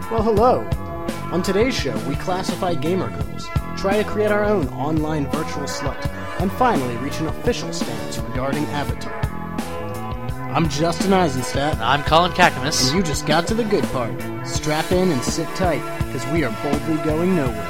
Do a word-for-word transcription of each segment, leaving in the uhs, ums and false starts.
Well, hello. On today's show, we classify gamer girls, try to create our own online virtual slut, and finally reach an official stance regarding Avatar. I'm Justin Eisenstadt. I'm Colin Kakamas. And you just got to the good part. Strap in and sit tight, because we are boldly going nowhere.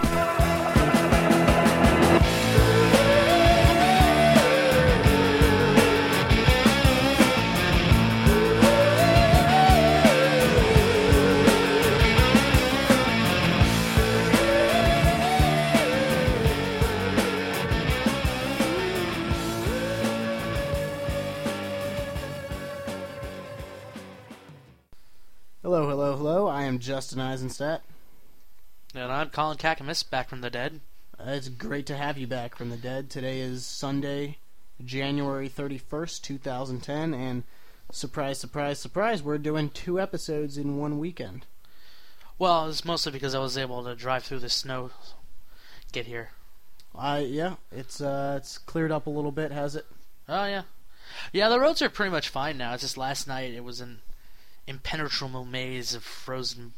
Hello, hello, hello. I am Justin Eisenstadt. And I'm Colin Kakamas, back from the dead. Uh, it's great to have you back from the dead. Today is Sunday, January thirty-first, twenty ten, and surprise, surprise, surprise, we're doing two episodes in one weekend. Well, it's mostly because I was able to drive through the snow, get here. Uh, yeah, it's uh, it's cleared up a little bit, has it? Oh, yeah. Yeah, the roads are pretty much fine now. It's just last night it was an impenetrable maze of frozen...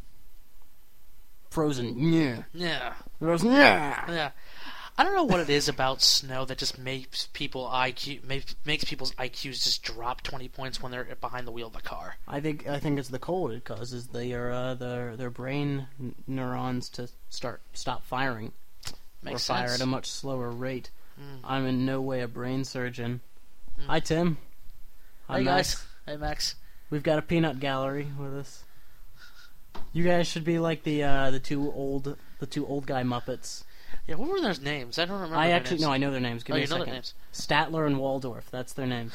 Frozen, yeah. Yeah. Frozen, yeah. Yeah. I don't know what it is about snow that just makes people I Q makes, makes people's I Qs just drop twenty points when they're behind the wheel of a car. I think I think it's the cold. It causes their uh, their their brain n- neurons to start stop firing, Makes or fire sense. at a much slower rate. Mm. I'm in no way a brain surgeon. Mm. Hi, Tim. Hi, Hey Max. guys. Hey Max. We've got a peanut gallery with us. You guys should be like the uh, the two old the two old guy Muppets. Yeah, what were their names? I don't remember. I their actually names. no, I know their names. Give Oh, me you a know second. their names. Statler and Waldorf. That's their names.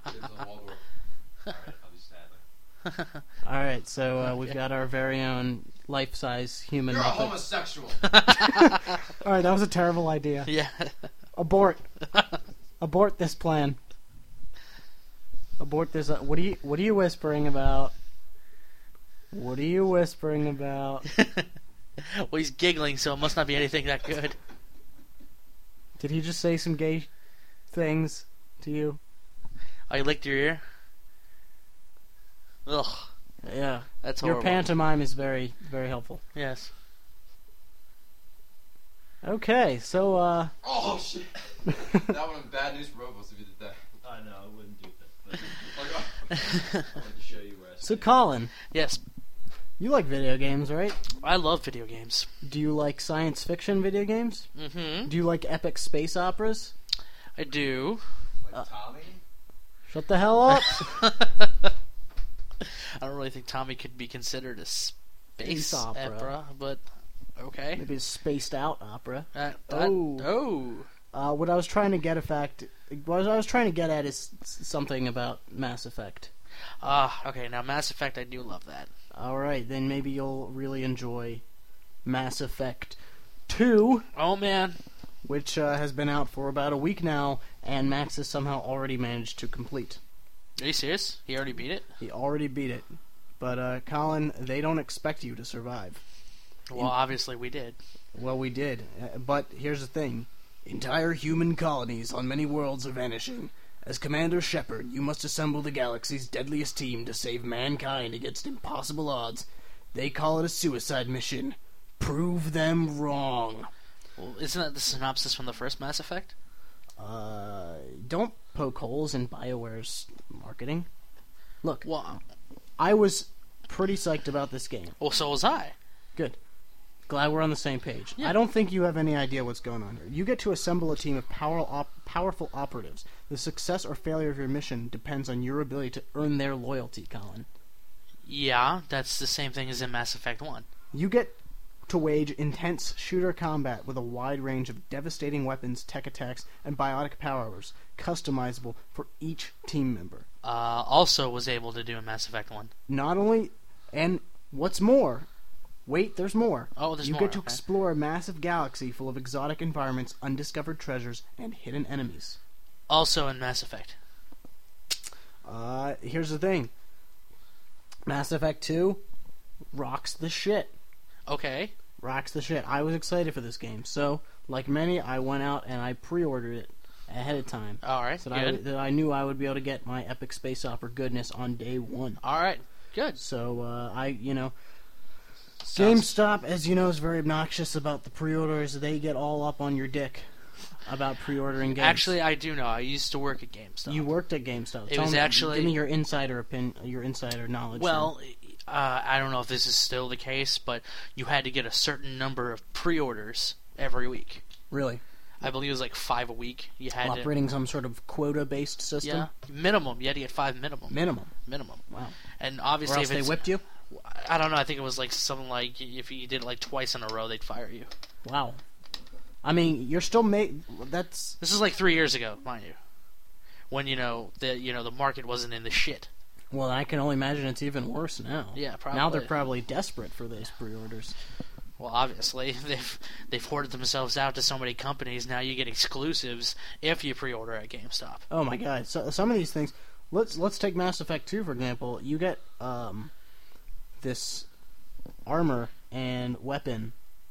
All right, so uh, we've got our very own life-size human. You're a Muppet. homosexual. All right, that was a terrible idea. Yeah. Abort. Abort this plan. Abort this. Uh, what are you? What are you whispering about? What are you whispering about? Well, he's giggling, so it must not be anything that good. Did he just say some gay things to you? Oh, you licked your ear? Ugh, Yeah. that's Your horrible. pantomime is very, very helpful. Yes. Okay, so, uh... Oh shit! That would have been bad news for both of us if you did that. I know, I wouldn't do that. But Like, oh. I wanted to show you where I So, stand. Colin, Yes, you like video games, right? I love video games. Do you like science fiction video games? Mm-hmm. Do you like epic space operas? I do. Like Uh, Tommy? Shut the hell up! I don't really think Tommy could be considered a space, Space opera. but okay. Maybe a spaced out opera. Uh, Oh. oh. Uh, what I was trying to get, effect, what I was trying to get at is s- something about Mass Effect. Ah, okay, now Mass Effect, I do love that. Alright, then maybe you'll really enjoy Mass Effect two, Oh, man. which uh, has been out for about a week now, and Max has somehow already managed to complete. Are you serious? He already beat it? He already beat it. But, uh, Colin, they don't expect you to survive. Well, obviously we did. Well, we did. Uh, but here's the thing. Entire human colonies on many worlds are vanishing. As Commander Shepard, you must assemble the galaxy's deadliest team to save mankind against impossible odds. They call it a suicide mission. Prove them wrong. Well, isn't that the synopsis from the first Mass Effect? Uh, don't poke holes in BioWare's marketing. Look, Well, I was pretty psyched about this game. well so was I. Good. Glad we're on the same page. Yeah. I don't think you have any idea what's going on here. You get to assemble a team of power op- powerful operatives. The success or failure of your mission depends on your ability to earn their loyalty, Colin. Yeah, that's the same thing as in Mass Effect one. You get to wage intense shooter combat with a wide range of devastating weapons, tech attacks, and biotic powers, customizable for each team member. Uh, also was able to do in Mass Effect one. Not only, and what's more, wait, there's more. Oh, there's you more, get to okay. explore a massive galaxy full of exotic environments, undiscovered treasures, and hidden enemies. Also in Mass Effect. Uh, here's the thing. Mass Effect two rocks the shit. Okay. Rocks the shit. I was excited for this game, so, like many, I went out and I pre-ordered it ahead of time. Alright, So that I, good. that I knew I would be able to get my epic space opera goodness on day one. Alright, good. So, uh, I, you know, Sounds- GameStop, as you know, is very obnoxious about the pre-orders. They get all up on your dick about pre-ordering games. Actually, I do know. I used to work at GameStop. you worked at GameStop. It Tell was me, actually- give me your insider opinion, your insider knowledge. Well, uh, I don't know if this is still the case, but you had to get a certain number of pre-orders every week. really, I believe it was like five a week. You had to, operating some sort of quota-based system. yeah, minimum. You had to get five minimum. Minimum. Minimum. Wow. And Or obviously, else if they it's, whipped you. I don't know. I think it was like something like if you did it like twice in a row, they'd fire you. Wow. I mean, you're still ma- That's This is like three years ago, mind you, when you know the you know the market wasn't in the shit. well. I can only imagine it's even worse now. Yeah, probably. Now they're probably desperate for those pre-orders. Well, obviously they've they've hoarded themselves out to so many companies. Now you get exclusives if you pre-order at GameStop. Oh my god! So some of these things. Let's let's take Mass Effect two for example. You get um, this armor and weapon.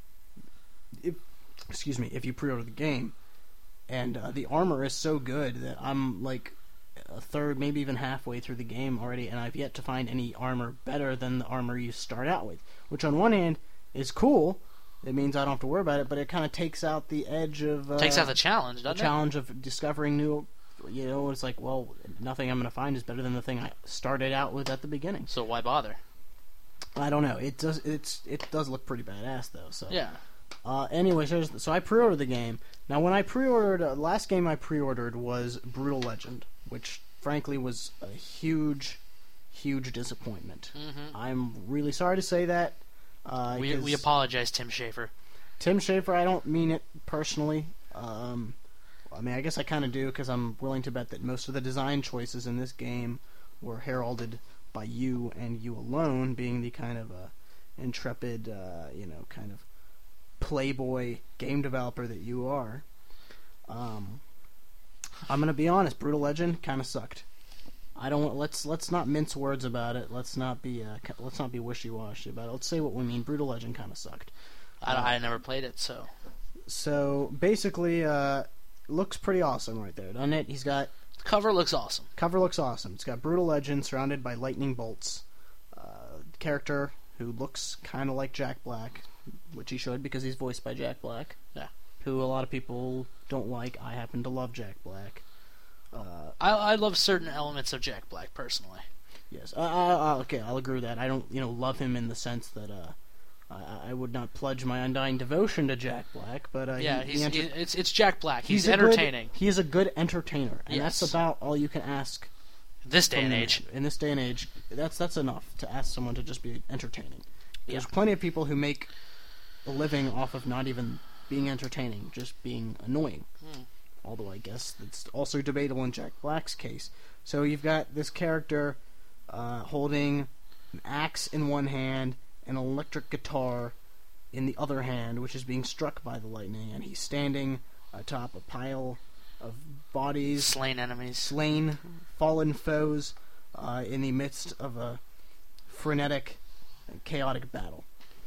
If, excuse me. If you pre-order the game, and uh, the armor is so good that I'm like a third, maybe even halfway through the game already, and I've yet to find any armor better than the armor you start out with. Which on one hand is cool. It means I don't have to worry about it, but it kind of takes out the edge of uh, Takes out the challenge, the doesn't challenge of discovering new. You know, it's like, well, nothing I'm going to find is better than the thing I started out with at the beginning. it? So why bother? I don't know. It does. It's it does look pretty badass though. So Yeah. Uh, anyways, here's the, so I pre-ordered the game. Now, when I pre-ordered, uh, last game I pre-ordered was Brutal Legend, which frankly was a huge, huge disappointment. Mm-hmm. I'm really sorry to say that. Uh, We 'cause we apologize, Tim Schafer. Tim Schafer, I don't mean it personally. Um, I mean, I guess I kind of do because I'm willing to bet that most of the design choices in this game were heralded by you and you alone, being the kind of uh, intrepid, uh, you know, kind of playboy game developer that you are. Um, I'm gonna be honest. Brutal Legend kind of sucked. I don't. Let's let's not mince words about it. Let's not be uh, let's not be wishy-washy about it. Let's say what we mean. Brutal Legend kind of sucked. I, I never played it, so So basically, uh, looks pretty awesome right there, doesn't it? He's got the cover looks awesome. cover looks awesome. It's got Brutal Legend surrounded by lightning bolts. Uh, character who looks kind of like Jack Black, which he should because he's voiced by Jack Black. Yeah. Who a lot of people don't like. I happen to love Jack Black. Uh, I I love certain elements of Jack Black personally. yes. Uh, uh, okay, I'll agree with that. I don't, you know, love him in the sense that uh, I, I would not pledge my undying devotion to Jack Black, but uh, Yeah, he, he's he enter- he- it's it's Jack Black. He's, a good- entertaining. he is a good entertainer, and Yes. that's about all you can ask. This day from and the age. man. In this day and age, that's that's enough to ask someone to just be entertaining. There's Yeah. plenty of people who make a living off of not even being entertaining, just being annoying. Hmm. Although I guess that's also debatable in Jack Black's case. So you've got this character uh, holding an axe in one hand, an electric guitar in the other hand, which is being struck by the lightning, and he's standing atop a pile of bodies, Slain enemies. slain, fallen foes, uh, in the midst of a frenetic and chaotic battle.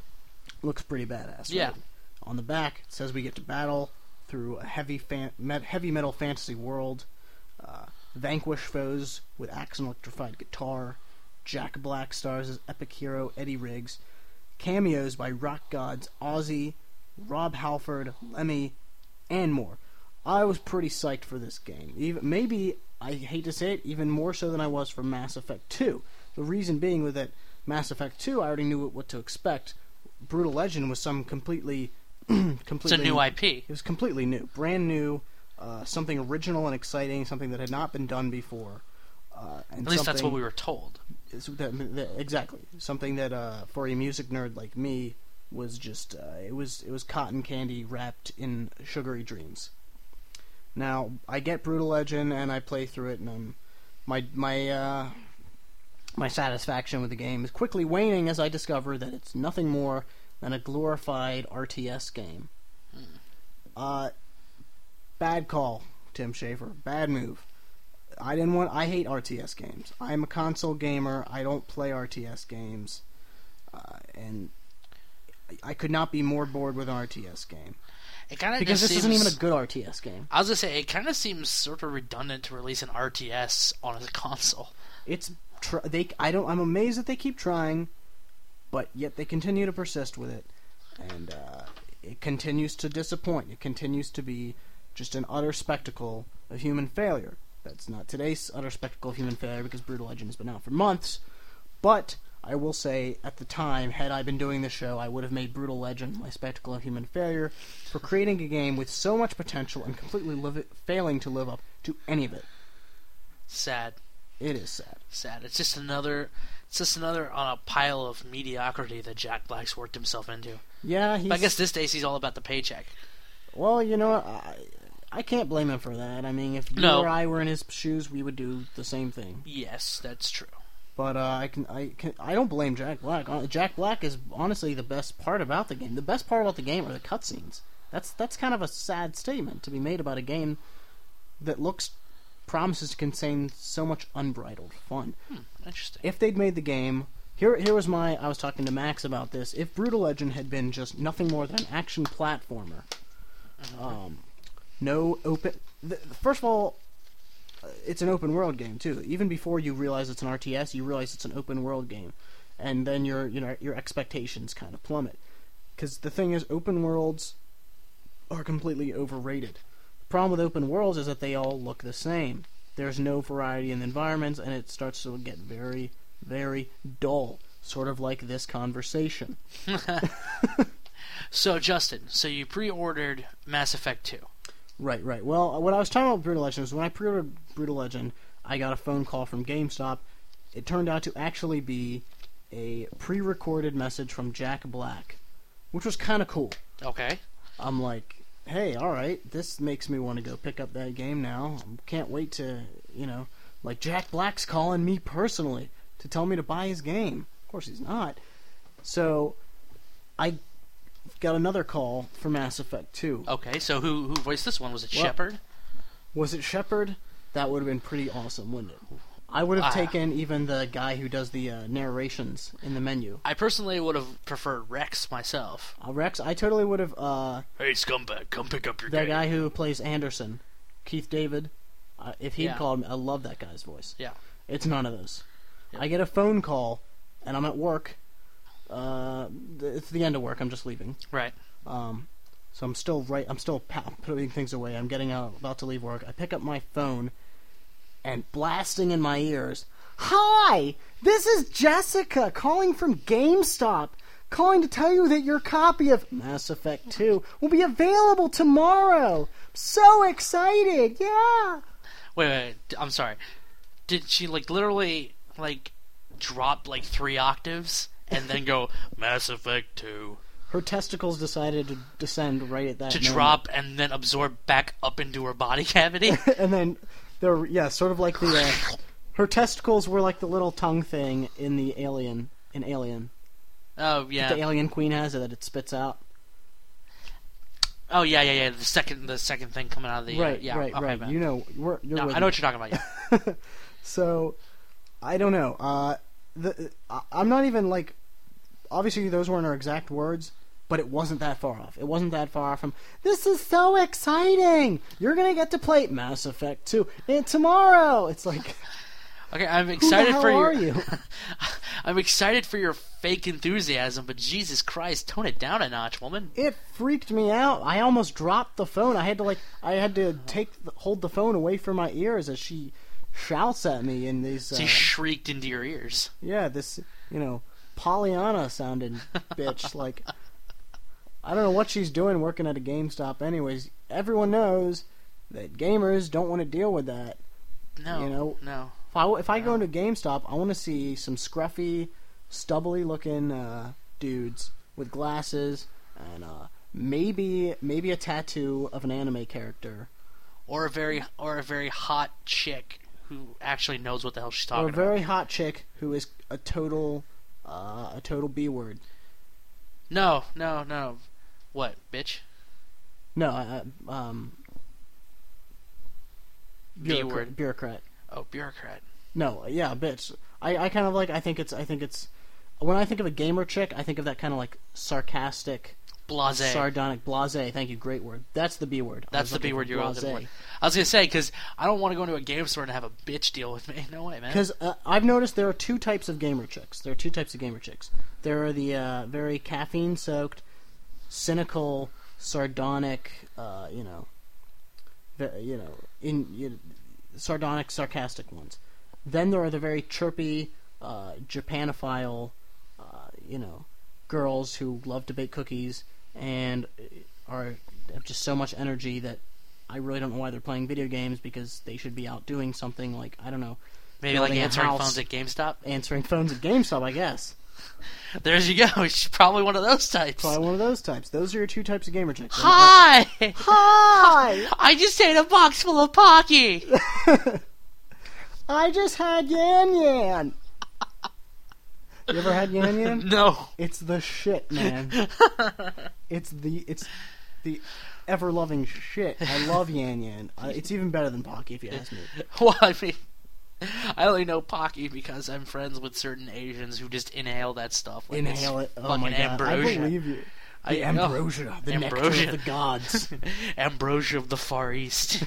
Looks pretty badass. Yeah. Right? On the back, it says we get to battle through a heavy fan- met- heavy metal fantasy world, uh, vanquish foes with axe and electrified guitar. Jack Black stars as epic hero Eddie Riggs. Cameos by rock gods Ozzy, Rob Halford, Lemmy, and more. I was pretty psyched for this game. Even maybe, I hate to say it, even more so than I was for Mass Effect two. The reason being was that Mass Effect two, I already knew what to expect. Brutal Legend was some completely, completely. It's a new I P. It was completely new, brand new, uh, something original and exciting, something that had not been done before. Uh, and At least that's what something- we were told. it's that, that, exactly something that uh, for a music nerd like me was just uh, it was it was cotton candy wrapped in sugary dreams. Now I get Brutal Legend and I play through it, and um, my my uh, my satisfaction with the game is quickly waning as I discover that it's nothing more than a glorified R T S game. Uh, bad call, Tim Schafer. Bad move. I didn't want. I hate R T S games. I'm a console gamer. I don't play R T S games, uh, and I could not be more bored with an R T S game It kind of because just this seems, isn't even a good R T S game. I was gonna say it kind of seems sort of redundant to release an R T S on a console. It's tr- they. I don't. I'm amazed that they keep trying. but yet they continue to persist with it, and uh, it continues to disappoint. It continues to be just an utter spectacle of human failure. That's not today's utter spectacle of human failure, because Brutal Legend has been out for months, but I will say, at the time, had I been doing this show, I would have made Brutal Legend my spectacle of human failure for creating a game with so much potential and completely live it, failing to live up to any of it. Sad. It is sad. Sad. It's just another. It's just another on a pile of mediocrity that Jack Black's worked himself into. Yeah, he's... But I guess this days he's all about the paycheck. Well, you know, I, I can't blame him for that. I mean, if you No. or I were in his shoes, we would do the same thing. Yes, that's true. But uh, I can, I can, I don't blame Jack Black. Uh, Jack Black is honestly the best part about the game. The best part about the game are the cutscenes. That's that's kind of a sad statement to be made about a game that looks promises to contain so much unbridled fun. Hmm, interesting. If they'd made the game, here here was my. I was talking to Max about this. If Brutal Legend had been just nothing more than an action platformer, Mm-hmm. um, no open. The, first of all, uh, it's an open world game too. Even before you realize it's an R T S, you realize it's an open world game, and then your you know your expectations kind of plummet. Because the thing is, open worlds are completely overrated. The problem with open worlds is that they all look the same. There's no variety in the environments, and it starts to get very, very dull. Sort of like this conversation. So, Justin, so you pre-ordered Mass Effect two. Right, right. Well, what I was talking about with Brutal Legend is when I pre-ordered Brutal Legend, I got a phone call from GameStop. It turned out to actually be a pre-recorded message from Jack Black, which was kind of cool. Okay. I'm like, hey, all right, this makes me want to go pick up that game now. Can't wait to, you know, like Jack Black's calling me personally to tell me to buy his game. Of course he's not. So I got another call for Mass Effect two. Okay, so who who voiced this one? Was it Well- Shepard? Was it Shepard? That would have been pretty awesome, wouldn't it? I would have Ah. taken even the guy who does the uh, narrations in the menu. I personally would have preferred Rex myself. Uh, Rex, I totally would have... Uh, Hey, scumbag, come pick up your that guy who plays Anderson, Keith David, uh, if he'd Yeah. called me, I love that guy's voice. Yeah. It's none of those. Yep. I get a phone call, and I'm at work. Uh, th- it's the end of work. I'm just leaving. Right. Um, so I'm still right. I'm still pa- putting things away. I'm getting out, about to leave work. I pick up my phone, and blasting in my ears, "Hi, this is Jessica calling from GameStop, calling to tell you that your copy of Mass Effect two will be available tomorrow. So excited, yeah." Wait, wait, wait, I'm sorry. Did she, like, literally, like, drop, like, three octaves and then go, Mass Effect two? Her testicles decided to descend right at that To moment. drop and then absorb back up into her body cavity? And then they're yeah, sort of like the uh, her testicles were like the little tongue thing in the Alien in Alien. Oh, yeah. The Alien Queen has it that it spits out. Oh, yeah, yeah, yeah. The second the second thing coming out of the... uh, right, yeah, right, okay, right. man. You know, we're, you're No, with I know me. what you're talking about, yeah. So, I don't know. Uh, the I- I'm not even like. Obviously, those weren't our exact words, but it wasn't that far off. It wasn't that far off from. This is so exciting! You're gonna get to play Mass Effect two and tomorrow. It's like, Okay, I'm who the excited hell for are your... you? I'm excited for your fake enthusiasm, but Jesus Christ, tone it down a notch, woman. It freaked me out. I almost dropped the phone. I had to like, I had to take, the, hold the phone away from my ears as she shouts at me in these. Uh, She shrieked into your ears. yeah, this you know Pollyanna sounding bitch. Like, I don't know what she's doing working at a GameStop. Anyways, everyone knows that gamers don't want to deal with that. No, You know, no. If I, if I go into GameStop, I want to see some scruffy, stubbly looking uh, dudes with glasses and uh, maybe maybe a tattoo of an anime character. Or a very or a very hot chick who actually knows what the hell she's talking Or a very hot chick who is a total uh, a total B word. about. No, no, no. What, bitch? No, uh, um, B bureaucrat, word. bureaucrat. Oh, bureaucrat. No, yeah, bitch. I, I kind of like. I think it's. I think it's. When I think of a gamer chick, I think of that kind of like sarcastic, Blasé. Sardonic. Blasé. Thank you. Great word. That's the B word. I That's was the looking B word for you're looking blasé. for. I was gonna say because I don't want to go into a game store and have a bitch deal with me. No way, man. Because uh, I've noticed there are two types of gamer chicks. There are two types of gamer chicks. There are the uh, very caffeine-soaked, cynical, sardonic, uh, you know, ve- you know, in you, sardonic, sarcastic ones. Then there are the very chirpy, uh, Japanophile, uh, you know, girls who love to bake cookies and are have just so much energy that I really don't know why they're playing video games, because they should be out doing something like, I don't know, Maybe like building a answering house. phones at GameStop. answering phones at GameStop, I guess. There's you go. She's probably one of those types. Probably one of those types. Those are your two types of gamer chicks. Hi! Hi! I just ate a box full of Pocky! I just had Yan Yan! You ever had Yan Yan? No. It's the shit, man. It's the it's the ever loving shit. I love Yan Yan. Uh, it's even better than Pocky, if you ask me. Well, I mean, I only know Pocky because I'm friends with certain Asians who just inhale that stuff. Like it's Inhale it. Oh fucking my god! ambrosia. I believe you. The I know. ambrosia, the Ambrosia. nectar of the gods. Ambrosia of the Far East.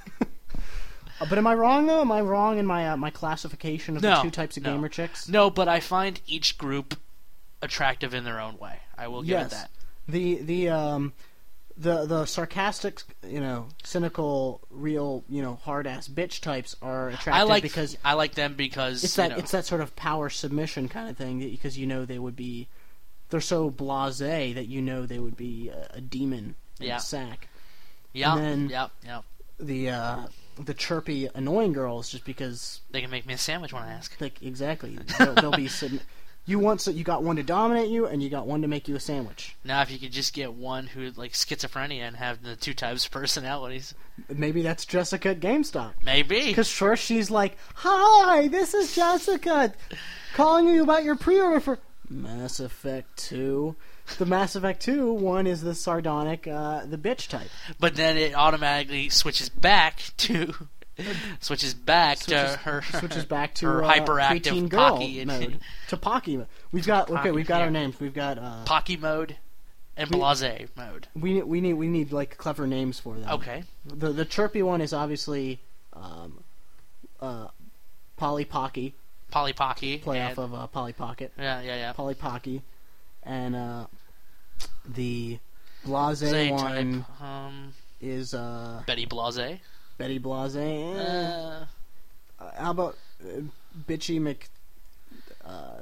Uh, but am I wrong though? Am I wrong in my uh, my classification of No, the two types of no. gamer chicks? No, but I find each group attractive in their own way. I will give Yes. it that. The the um the the sarcastic, you know, cynical, real, you know, hard ass bitch types are attractive I like because I like them because it's you that know, it's that sort of power submission kind of thing, because you know they would be they're so blasé that you know they would be a, a demon in Yeah. a sack. yeah, and then- yeah, yeah. The uh the chirpy annoying girls, just because They can make me a sandwich when I ask. like exactly they'll, they'll be sub- you want so you got one to dominate you and you got one to make you a sandwich. Now, if you could just get one who like schizophrenia and have the two types of personalities, Maybe that's Jessica at GameStop. maybe. Because first she's like, "Hi, this is Jessica, calling you about your pre-order for Mass Effect two." The Mass Effect two one is the sardonic, uh, the bitch type. But then it automatically switches back to switches back Switches, to her switches back to her uh, hyperactive preteen girl Pocky and- mode. To Pocky mode. We've got okay. Pocky, We've got yeah. our names. We've got uh, Pocky mode and We- Blase mode. we need we need we need like clever names for them. Okay. The the chirpy one is obviously um, uh, Polly Pocky, Polly Pocky. play and, off of uh, Polly Pocket. Yeah, yeah, yeah. Polly Pocky, and uh, the Blase Blase one type. Um, is uh, Betty Blase. Betty Blase. Eh. Uh, Uh, how about uh, Bitchy Mc? Uh,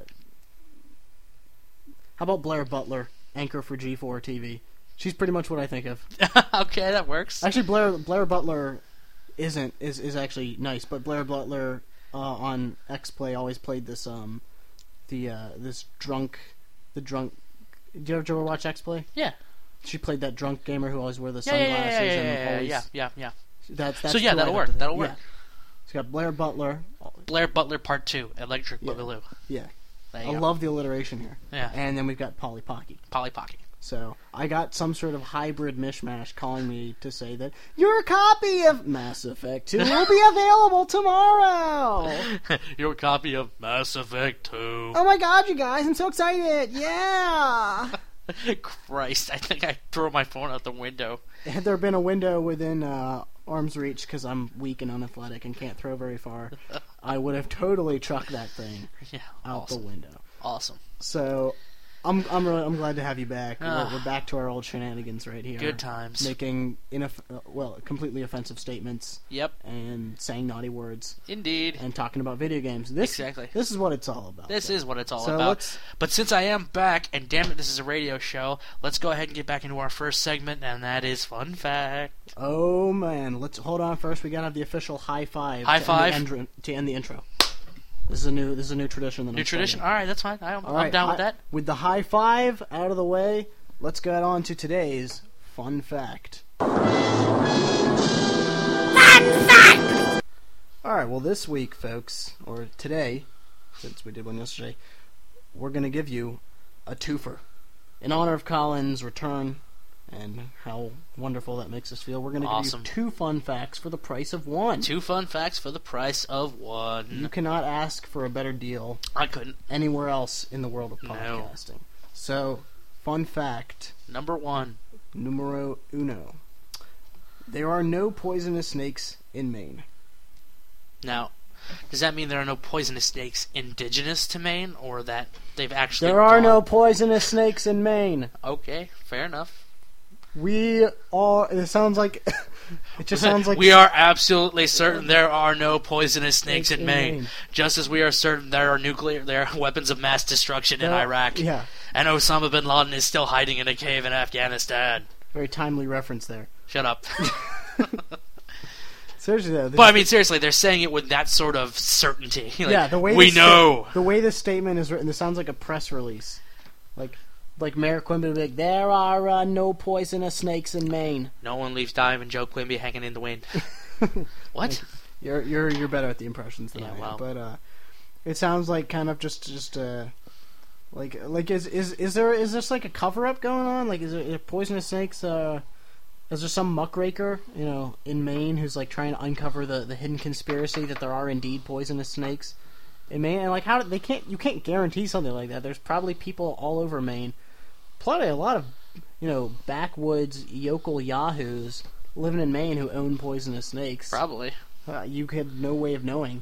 how about Blair Butler, anchor for G four T V? She's pretty much what I think of. okay, that works. Actually, Blair Blair Butler isn't is is actually nice, but Blair Butler uh, on X Play always played this um the uh, this drunk the drunk. Did you ever, did you ever watch X Play? Yeah. She played that drunk gamer who always wore the Yeah, yeah, sunglasses yeah, yeah, yeah, and yeah, always. yeah, yeah, yeah. That's, that's So yeah, who I that'll like work. to think. That'll work. Yeah. She's got Blair Butler. Blair Butler Part Two, Electric Yeah. Boogaloo. Yeah, There you I go. love the alliteration here. Yeah. And then we've got Polly Pocky. Polly Pocky. So I got some sort of hybrid mishmash calling me to say that your copy of Mass Effect two will be available tomorrow. Your copy of Mass Effect Two. Oh my god, you guys! I'm so excited! Yeah. Christ, I think I threw my phone out the window. Had there been a window within uh, arm's reach, because I'm weak and unathletic and can't throw very far, I would have totally chucked that thing Yeah, out awesome. the window. Awesome. So I'm I'm really I'm glad to have you back. Ah. We're, we're back to our old shenanigans right here. Good times. Making inoff- uh, well completely offensive statements Yep, and saying naughty words indeed. and talking about video games. This Exactly. This is what it's all about. This So- is what it's all so about. let's- But since I am back, and damn it, this is a radio show, let's go ahead and get back into our first segment, and that is Fun Fact. Oh man, let's hold on first. We gotta have the official high five. High to five. End the, endro- to end the intro. This is a new this is a new tradition. That New I'm tradition? starting. Alright, that's fine. I'm, All I'm right, down with hi- that. With the high five out of the way, let's get on to today's fun fact. Alright, well this week, folks, or today, since we did one yesterday, we're going to give you a twofer. In honor of Colin's return and how wonderful that makes us feel, we're going to Awesome. give you two fun facts for the price of one. Two fun facts for the price of one. You cannot ask for a better deal I couldn't. anywhere else in the world of No. podcasting. So, fun fact Number one. numero uno. There are no poisonous snakes in Maine. Now, does that mean there are no poisonous snakes indigenous to Maine, or that they've actually There are gone- no poisonous snakes in Maine. Okay, fair enough. We are. It sounds like. It just sounds like we are absolutely certain there are no poisonous snakes Snakes in in Maine, Maine. just as we are certain there are nuclear, there are weapons of mass destruction in There- Iraq, Yeah, and Osama bin Laden is still hiding in a cave in Afghanistan. very timely reference there. Shut up. Seriously though, this- But I mean, seriously, they're saying it with that sort of certainty. Like, yeah, the way we this sta- know. the way this statement is written, this sounds like a press release, like like Mayor Quimby would be like, "There are uh, no poisonous snakes in Maine." No one leaves Diamond Joe Quimby hanging in the wind. What? You're you're you're better at the impressions than Yeah, I am, well. but uh, it sounds like kind of just just uh, like like is is is there is this like a cover up going on? Like is there, is poisonous snakes? Uh, is there some muckraker, you know, in Maine who's like trying to uncover the, the hidden conspiracy that there are indeed poisonous snakes in Maine? And like how do, they can't you can't guarantee something like that. There's probably people all over Maine, probably a lot of you know backwoods yokel yahoos living in Maine who own poisonous snakes. Probably. Uh, you had no way of knowing.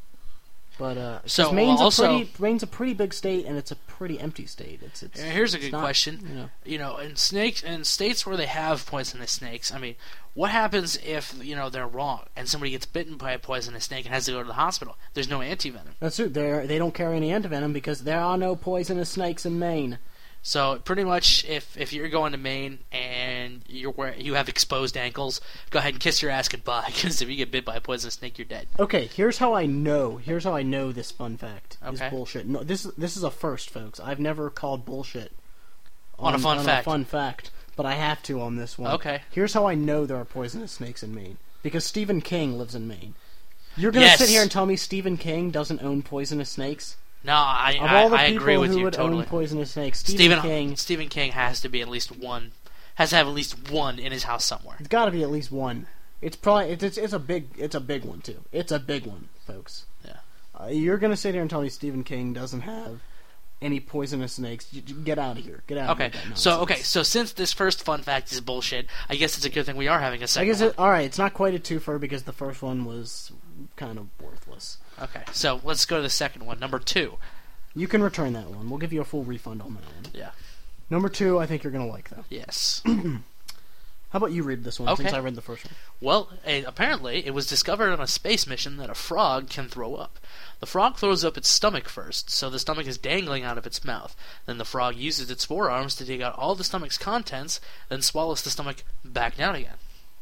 But uh, 'cause So, Maine's also- a pretty Maine's a pretty big state, and it's a pretty empty state. It's it's. Yeah, here's a it's good not, question. You know, You know, in snakes, in states where they have poisonous snakes, I mean, what happens if you know they're wrong and somebody gets bitten by a poisonous snake and has to go to the hospital? There's no antivenom. that's true. They they don't carry any antivenom because there are no poisonous snakes in Maine. So pretty much, if if you're going to Maine and you're wear, you have exposed ankles, go ahead and kiss your ass goodbye. Because if you get bit by a poisonous snake, you're dead. Okay, here's how I know. Here's how I know this fun fact Okay. is bullshit. No, this this is a first, folks. I've never called bullshit On a fun on fact. A fun fact, but I have to on this one. Okay. Here's how I know there are poisonous snakes in Maine because Stephen King lives in Maine. You're gonna Yes. sit here and tell me Stephen King doesn't own poisonous snakes? No, I Of I, all the I people agree with who you would totally. own poisonous snakes, Stephen, Stephen King, Stephen King has to be at least one, has to have at least one in his house somewhere. it's got to be at least one. It's probably it's, it's it's a big it's a big one too. It's a big one, folks. Yeah. Uh, you're gonna sit here and tell me Stephen King doesn't have any poisonous snakes? You- you Get out of here! Get out! Okay, of here with that so nonsense. okay, so since this first fun fact is bullshit, I guess it's a good thing we are having a I second guess one. it, all right. It's not quite a twofer because the first one was kind of worthless. Okay, so let's go to the second one, number two. You can return that one. We'll give you a full refund on that one. Yeah. Number two, I think you're gonna like though. Yes. How about you read this one Okay. since I read the first one? Well, eh, apparently it was discovered on a space mission that a frog can throw up. The frog throws up its stomach first, so the stomach is dangling out of its mouth. Then the frog uses its forearms to dig out all the stomach's contents, then swallows the stomach back down again.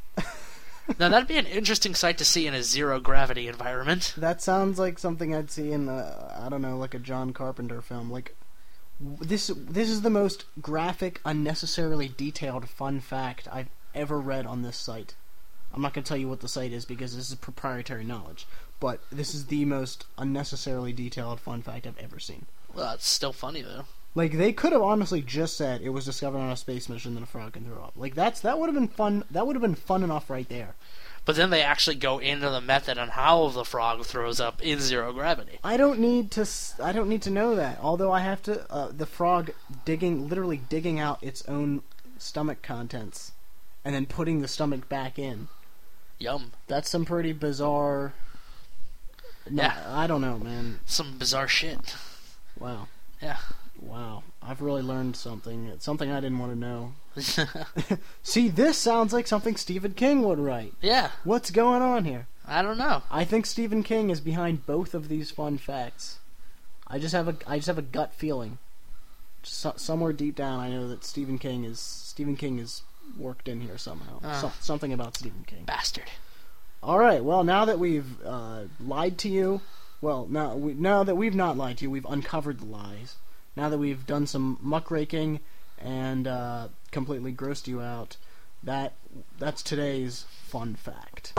Now that'd be an interesting sight to see in a zero gravity environment. That sounds like something I'd see in uh, I don't know, like a John Carpenter film. Like w- this this is the most graphic, unnecessarily detailed fun fact I've ever read on this site. I'm not going to tell you what the site is because this is proprietary knowledge, but this is the most unnecessarily detailed fun fact I've ever seen. Well, it's still funny though. Like they could have honestly just said it was discovered on a space mission that a frog can throw up. Like that's that would have been fun. That would have been fun enough right there. But then they actually go into the method on how the frog throws up in zero gravity. I don't need to. s- I don't need to know that. Although I have to. Uh, the frog digging, literally digging out its own stomach contents, and then putting the stomach back in. Yum. That's some pretty bizarre. No, Yeah. I don't know, man. Some bizarre shit. Wow, Yeah. wow. I've really learned something. It's something I didn't want to know. See, this sounds like something Stephen King would write. Yeah. What's going on here? I don't know. I think Stephen King is behind both of these fun facts. I just have a I just have a gut feeling. Just so, somewhere deep down, I know that Stephen King is Stephen King is worked in here somehow. Ah. So, something about Stephen King. Bastard. All right. Well, now that we've uh, lied to you, well, now we, now that we've not lied to you, we've uncovered the lies. Now that we've done some muckraking and uh, completely grossed you out, that that's today's fun fact.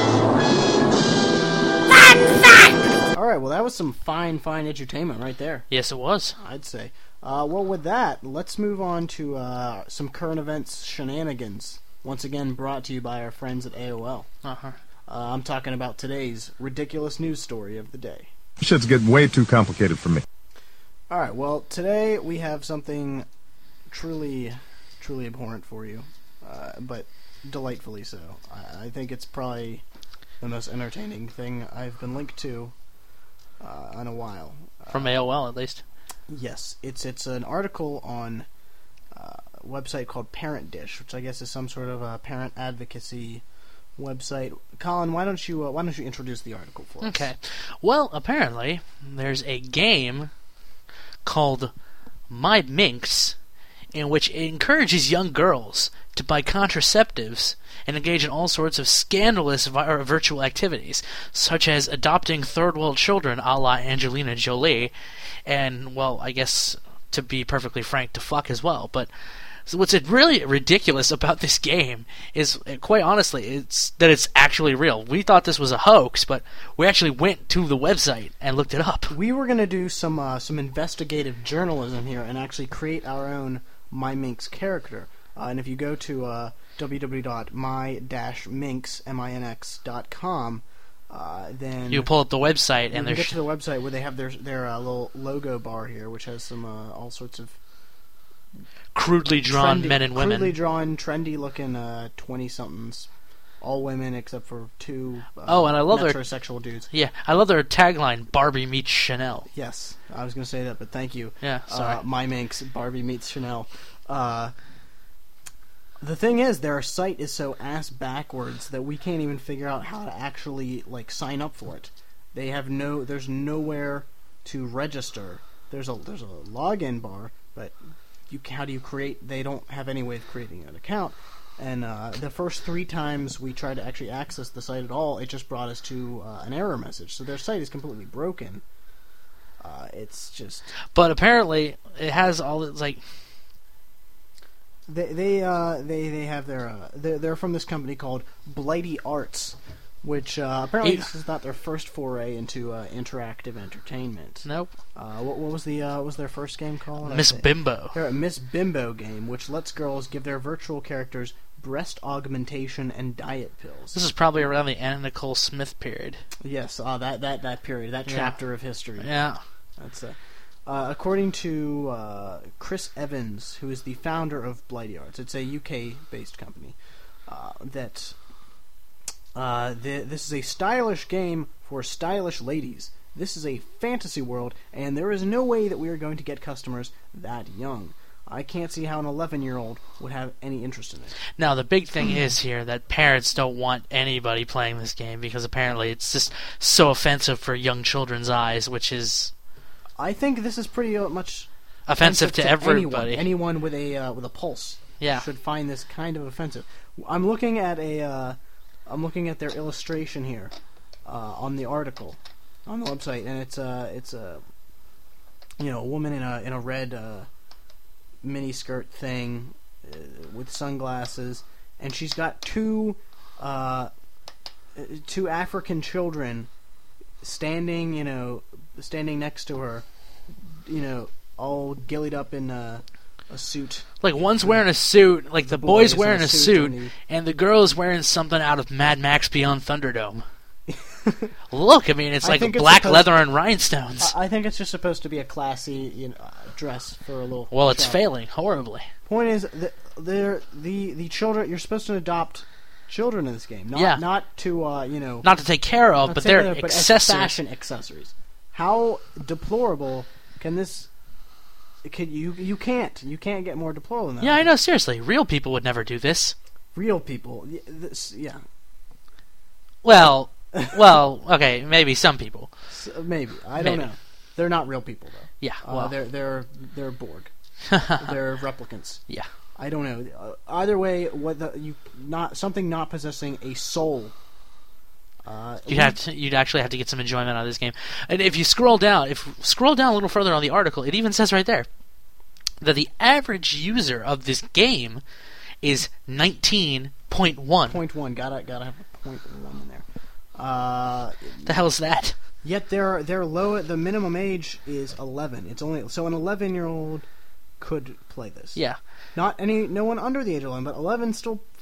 All right, well, that was some fine, fine edutainment right there, Yes, it was. I'd say. Uh, well, with that, let's move on to uh, some current events shenanigans. Once again, brought to you by our friends at A O L. Uh-huh. Uh, I'm talking about today's ridiculous news story of the day. Shit's getting way too complicated for me. All right, well, today we have something truly, truly abhorrent for you, uh, but delightfully so. I, I think it's probably the most entertaining thing I've been linked to uh, in a while. From A O L, at least. Yes, it's it's an article on uh, a website called Parent Dish, which I guess is some sort of a parent advocacy website. Colin, why don't you uh, why don't you introduce the article for us? Okay. Well, apparently, there's a game called My Minx, in which it encourages young girls to buy contraceptives and engage in all sorts of scandalous vi- virtual activities, such as adopting third world children a la Angelina Jolie, and, well, I guess, to be perfectly frank, to fuck as well. But so what's really ridiculous about this game is, quite honestly, it's that it's actually real. We thought this was a hoax, but we actually went to the website and looked it up. We were going to do some uh, some investigative journalism here and actually create our own My Minx character. Uh, and if you go to uh, w w w dot my dash minx dot com, uh, then You pull up the website you and can there's get to the website where they have their their uh, little logo bar here, which has some uh, all sorts of crudely drawn trendy, men and women. crudely drawn, trendy looking twenty somethings, all women except for two. Uh, Oh, and I love their- metrosexual dudes. Yeah, I love their tagline, Barbie meets Chanel. Yes, I was going to say that, but thank you. Yeah, sorry. Uh, My Minx, Barbie meets Chanel. Uh, the thing is, their site is so ass backwards that we can't even figure out how to actually like sign up for it. They have no, there's nowhere to register. There's a there's a login bar, but you how do you create? They don't have any way of creating an account. And uh, the first three times we tried to actually access the site at all, it just brought us to uh, an error message. So their site is completely broken. Uh, it's just But apparently, it has all it's like. they they uh, they they have their uh, they're, they're from this company called Blighty Arts, which uh, apparently It- this is not their first foray into uh, interactive entertainment. Nope. Uh, what, what was the uh, what was their first game called? I Miss think- Bimbo. They're a Miss Bimbo game, which lets girls give their virtual characters breast augmentation and diet pills. This is probably around the Anna Nicole Smith period. Yes, uh, that that that period, that Yeah. chapter of history. Yeah. That's uh, uh, according to uh, Chris Evans, who is the founder of Blighty Arts. It's a U K-based company. Uh, that uh, the, this is a stylish game for stylish ladies. This is a fantasy world, and there is no way that we are going to get customers that young. I can't see how an eleven-year-old would have any interest in it. Now, the big thing is here that parents don't want anybody playing this game because apparently it's just so offensive for young children's eyes, which is I think this is pretty uh, much offensive to everybody. Anyone, anyone with a uh, with a pulse Yeah. should find this kind of offensive. I'm looking at a uh, I'm looking at their illustration here uh, on the article on the website, and it's uh it's a you know a woman in a in a red uh, mini skirt thing uh, with sunglasses, and she's got two uh, two African children standing you know standing next to her, you know, all gillied up in a, a suit. Like, one's wearing a suit, like the The boy's boy is in wearing a a suit suit, and he- and the girl is wearing something out of Mad Max Beyond Thunderdome. Look, I mean, it's I like think it's black supposed- leather and rhinestones. I I think it's just supposed to be a classy, you know, uh, dress for a little. Well, it's child. failing horribly. Point is, that they're the the children. You're supposed to adopt children in this game, not Yeah. not to uh, you know, Not to take care of, not but to they're take care of, but as accessories. fashion accessories. How deplorable can this? Can you you can't you can't get more deplorable than that. Yeah, I know, seriously. Real people would never do this. Real people, y- this, yeah, Well, well, okay, maybe some people. S- maybe I don't Maybe. know. They're not real people though. Yeah, Uh, well. they're they're they're Borg. They're replicants. Yeah. I don't know. Uh, either way, what the, you not something not possessing a soul. Uh, You'd have to, you'd actually have to get some enjoyment out of this game. And if you scroll down, if scroll down a little further on the article, it even says right there that the average user of this game is nineteen point one. point one. Gotta gotta have a point one in there. Uh, The hell is that? yet their their low the minimum age is eleven. It's only so an eleven year old could play this. Yeah. Not any no one under the age of eleven, but eleven still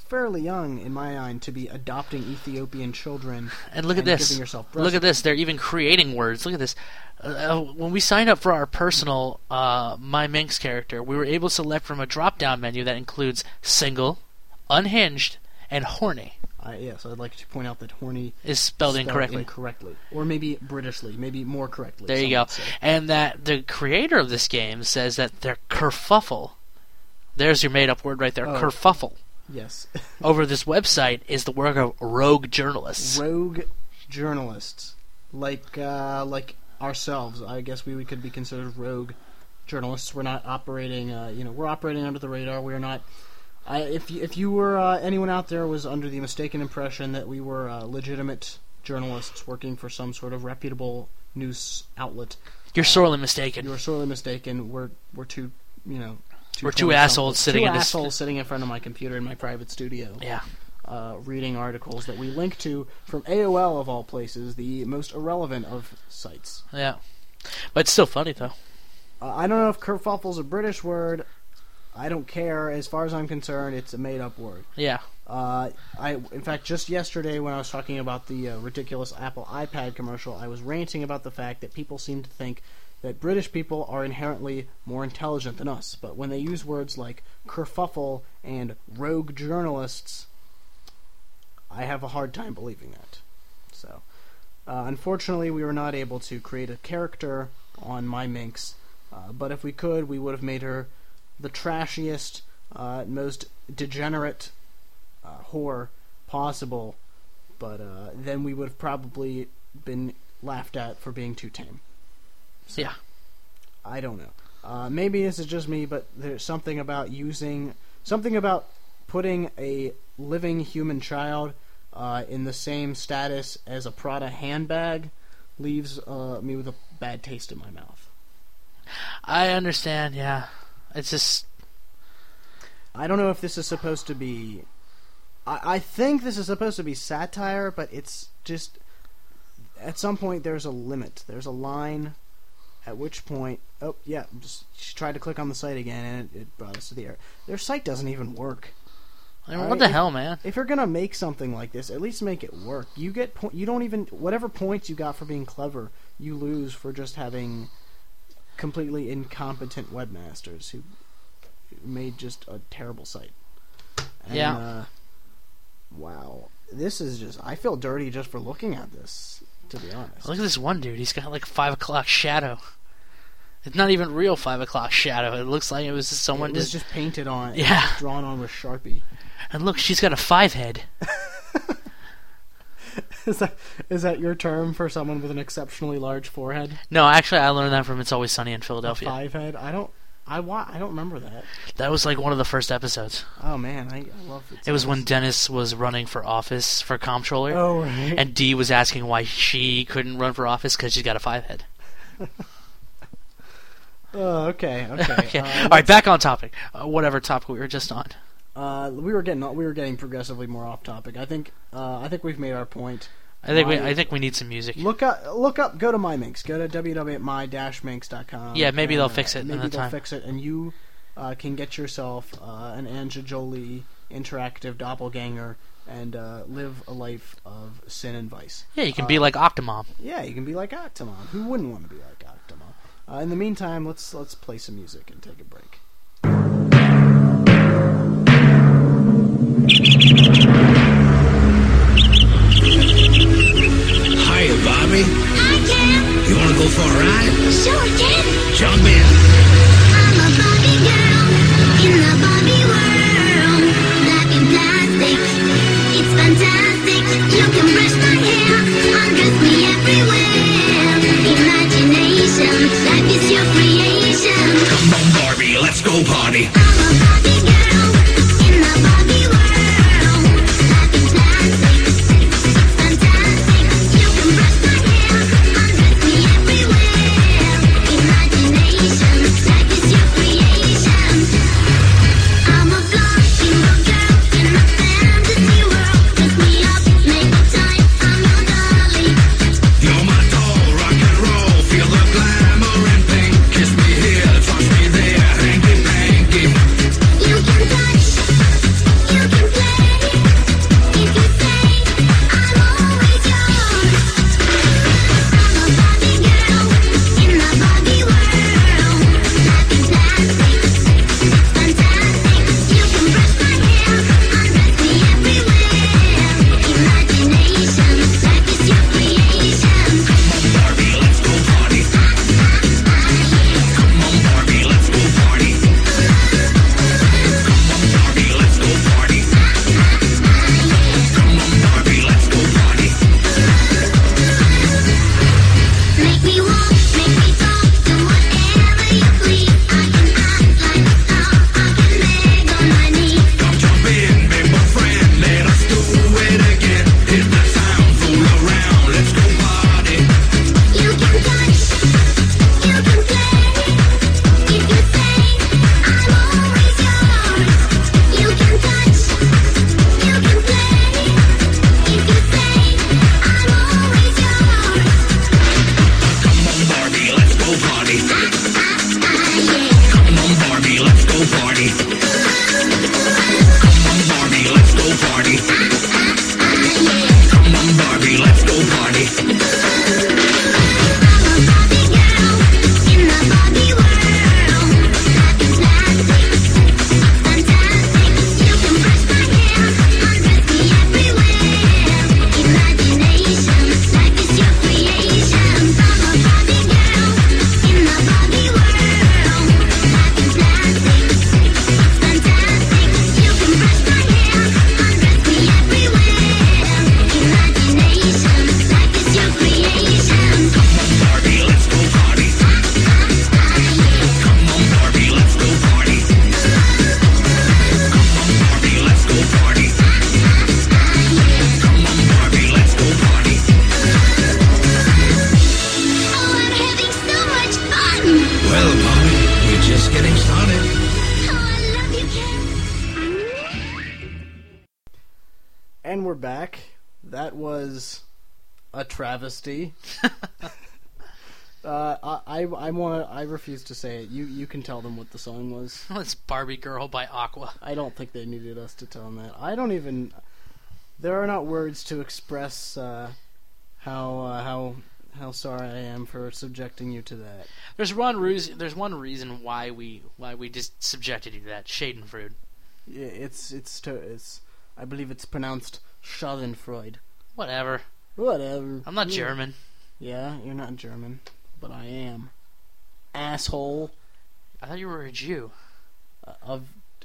fairly young in my mind to be adopting Ethiopian children. And look at and this. Giving yourself breast Look at this. They're even creating words. Look at this. Uh, when we signed up for our personal uh, My Minx character, we were able to select from a drop-down menu that includes single, unhinged, and horny. Uh, yes, I'd like to point out that horny Is spelled, incorrectly. incorrectly, or maybe Britishly, maybe more correctly. There you some go. would say. And that the creator of this game says that their kerfuffle, there's your made-up word right there, Oh. kerfuffle, Yes. over this website is the work of rogue journalists. Rogue journalists, like uh, like ourselves. I guess we could be considered rogue journalists. We're not operating. Uh, you know, we're operating under the radar. We're not. I, if you, if you were uh, anyone out there was under the mistaken impression that we were uh, legitimate journalists working for some sort of reputable news outlet, You're sorely mistaken. you were sorely mistaken. We're we're two you know. We're two twenty-somethings- assholes sitting two in this- assholes sitting in front of my computer in my private studio. Yeah. Uh, reading articles that we link to from A O L of all places, the most irrelevant of sites. Yeah. But it's still funny, though. Uh, I don't know if kerfuffle's a British word. I don't care. As far as I'm concerned, it's a made-up word. Yeah. Uh, I, in fact, just yesterday when I was talking about the uh, ridiculous Apple iPad commercial, I was ranting about the fact that people seem to think that British people are inherently more intelligent than us. But when they use words like kerfuffle and rogue journalists, I have a hard time believing that. So, uh, unfortunately, we were not able to create a character on My Minx, uh, but if we could, we would have made her the trashiest, uh, most degenerate uh, whore possible, but uh, then we would have probably been laughed at for being too tame. So, Yeah. I don't know. Uh, maybe this is just me, but there's something about using... Something about putting a living human child uh, in the same status as a Prada handbag leaves uh, me with a bad taste in my mouth. I understand, yeah. It's just... I don't know if this is supposed to be... I, I think this is supposed to be satire, but it's just... At some point, there's a limit. There's a line... At which point, oh yeah, just she tried to click on the site again, and it, it brought us to the error. Their site doesn't even work. I mean, All what right, the if- hell, man? If you're gonna make something like this, at least make it work. You get po- you don't even whatever points you got for being clever, you lose for just having completely incompetent webmasters who made just a terrible site. And, Yeah. Uh, wow, this is just. I feel dirty just for looking at this. To be honest. Look at this one dude. He's got like five o'clock shadow. It's not even real five o'clock shadow. It looks like it was just someone It was just... just painted on. it Yeah. was drawn on with Sharpie. And look, she's got a five head. Is that is that your term for someone with an exceptionally large forehead? No, actually, I learned that from It's Always Sunny in A Philadelphia. five head? I don't. I wa- I don't remember that. That was like one of the first episodes. Oh man, I, I love it. It was when Dennis was running for office for comptroller, Oh right. and Dee was asking why she couldn't run for office because she's got a five head. Oh, okay, okay. Okay, Uh, all right, back on topic. Uh, whatever topic we were just on. Uh, we were getting we were getting progressively more off topic. I think uh, I think we've made our point. I think we My- I think we need some music. Look up, look up, go to MyMinx. Go to w w w dot my dash minx dot com. Yeah, maybe and, they'll uh, fix it in Maybe the they'll time. fix it, and you uh, can get yourself uh, an Anja Jolie interactive doppelganger and uh, live a life of sin and vice. Yeah, you can be Uh, like Octomom. Yeah, you can be like Octomom. Who wouldn't want to be like Octomom? Uh, in the meantime, let's let's play some music and take a break. Hiya, Bobby. Hi, Ken. You want to go for a ride? Sure, Ken. Jump in. I'm a Barbie girl in the Barbie world. Life in plastic, it's fantastic. You can brush my hair, undress me everywhere. Imagination, life is your creation. Come on, Barbie, let's go party. I'm a Barbie girl in the Barbie world. Life in plastic, it's fantastic. You can brush my hair, undress me everywhere. Imagination, life is your creation. I'm a flying girl in a fantasy world. Dress me up, make up time. I'm your dolly. just getting started. Oh, I love you, Ken. And we're back. That was a travesty. uh, I I, I want to. I refuse to say it. You you can tell them what the song was. It's Barbie Girl by Aqua. I don't think they needed us to tell them that. I don't even. There are not words to express uh, how uh, how how sorry I am for subjecting you to that. There's one reason. There's one reason why we why we just subjected you to that. Schadenfreude. Yeah, it's it's to, it's. I believe it's pronounced Schadenfreude. Whatever. Whatever. I'm not Yeah. German. Yeah, you're not German, but I am. Asshole. I thought you were a Jew. Uh, of.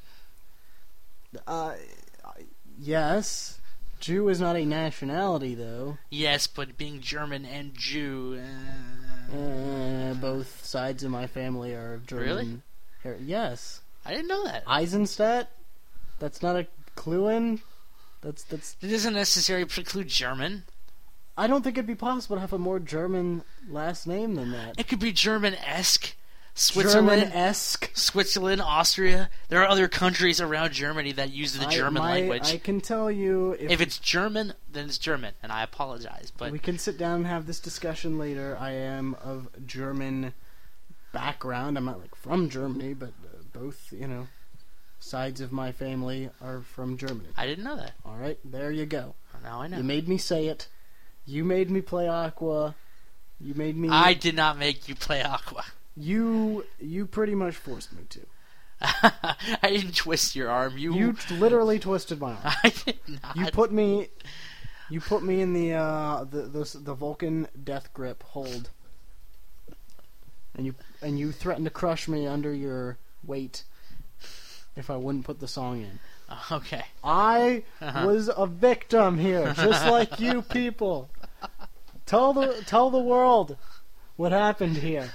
Uh, yes. Jew is not a nationality, though. Yes, but being German and Jew. Uh, Uh, both sides of my family are of German. Really? her- yes. I didn't know that. Eisenstadt? That's not a clue in? That's, that's... It doesn't necessarily preclude German. I don't think it'd be possible to have a more German last name than that. It could be German-esque. Switzerland, German-esque. Switzerland, Austria. There are other countries around Germany that use the I- German my- language. I can tell you... If, If it's German, then it's German, and I apologize. But we can sit down and have this discussion later. I am of German background. I'm not, like, from Germany, but uh, both, you know, sides of my family are from Germany. I didn't know that. All right, there you go. Now I know. You made me say it. You made me play Aqua. You made me... I did not make you play Aqua. You you pretty much forced me to. I didn't twist your arm. You. You t- literally twisted my arm. I did not. You put me you put me in the uh the the, the Vulcan death grip hold. And you and you threatened to crush me under your weight if I wouldn't put the song in. Okay. I Uh-huh. was a victim here, just like you people. Tell the tell the world what happened here.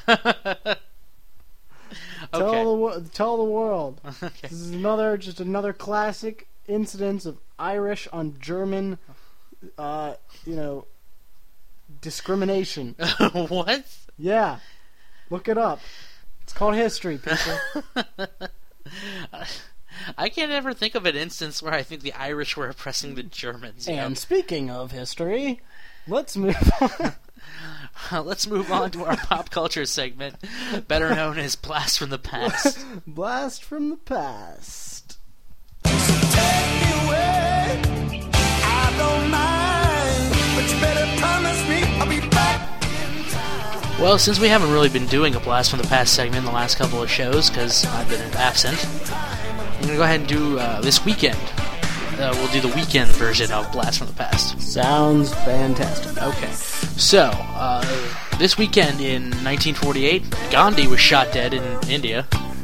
Tell Okay. the wo- tell the world. Okay. This is another just another classic incidence of Irish on German, uh, you know, discrimination. What? Yeah, look it up. It's called history, people. I can't ever think of an instance where I think the Irish were oppressing the Germans. you And know? speaking of history, let's move on. Let's move on to our pop culture segment, better known as Blast from the Past. Blast from the past. Well, since we haven't really been doing a Blast from the Past segment in the last couple of shows, because I've been absent, I'm going to go ahead and do uh, this weekend. Uh, we'll do the weekend version of Blast from the Past. Sounds fantastic. Okay. So, uh, this weekend in nineteen forty-eight, Gandhi was shot dead in India.